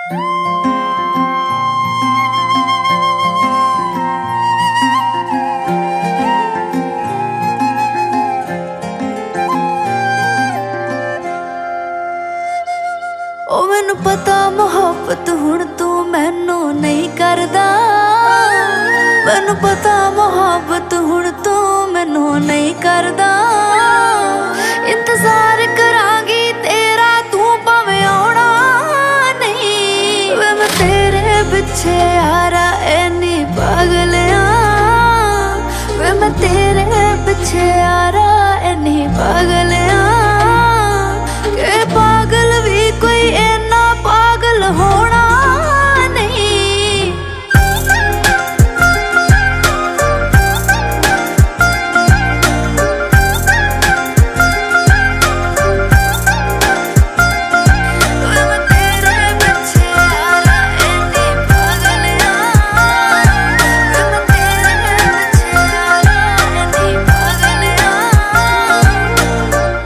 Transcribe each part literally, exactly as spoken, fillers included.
ओ मैनू पता मोहब्बत हुण तू मैनू नहीं करदा, मैनू पता मोहब्बत हुण तू मैनू नहीं करदा। इंतजार करांगी तेरा तू भावें आउणा नहीं, वे मैं तेरे पिछे यारा इन्नी पागल आं, वे मैं तेरे पिछे यारा इन्नी पागल आं के पागल भी कोई इन्ना पागल होना नहीं। वे मैं तेरे पिछे यारा इन्नी पागल आं, वे मैं तेरे पिछे यारा इन्नी पागल आं।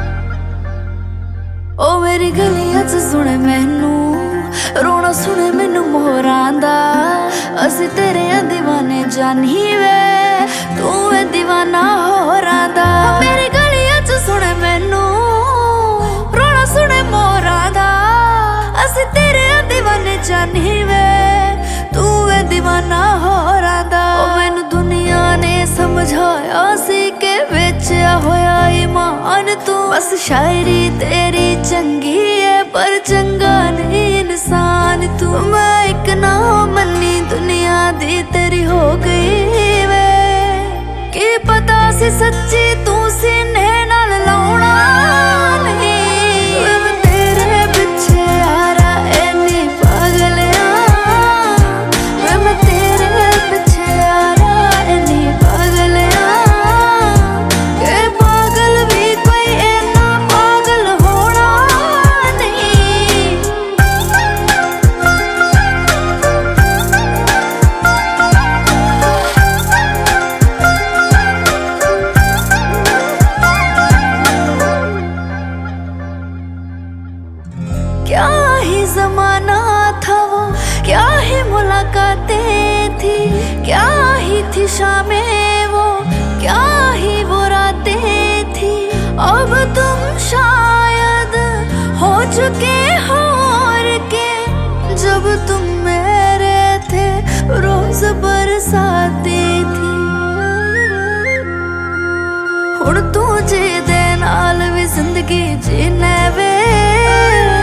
ओ मेरी गलियां च सुने मैनू रोना, सुने मैनू मोहरां दा, असी तेरे दीवाने जानी वे तू है दीवाना होरां दा। मेरी गलियां च सुने मैनू रोना, सुने मोहरां दा, असी तेरे दीवाने जानी वे तू है दीवाना होरां दा। ओ मैनू दुनिया ने समझाया सी के बेचया होया ईमान तू, बस शायरी तेरी चंगी है पर चंगा नहीं इंसान तू। मैं एक ना मन्नी दुनिया दी तेरी हो गई वे, की पता सी सच्ची तू सीने नाल लाउणा नहीं। वे मैं तेरे पिछे यारा इन्नी पागल आं, वे मैं तेरे पिछे यारा इन्नी पागल आं के पागल भी कोई इन्ना पागल होना नहीं। क्या ही जमाना था वो, क्या ही मुलाकातें थी, क्या ही थी शामें वो, क्या ही वो रातें थी। अब तुम शायद हो चुके हो और के, जब तुम मेरे थे रोज बरसाते थी। हुण तू जी दे नाल भी जिंदगी जीने वे,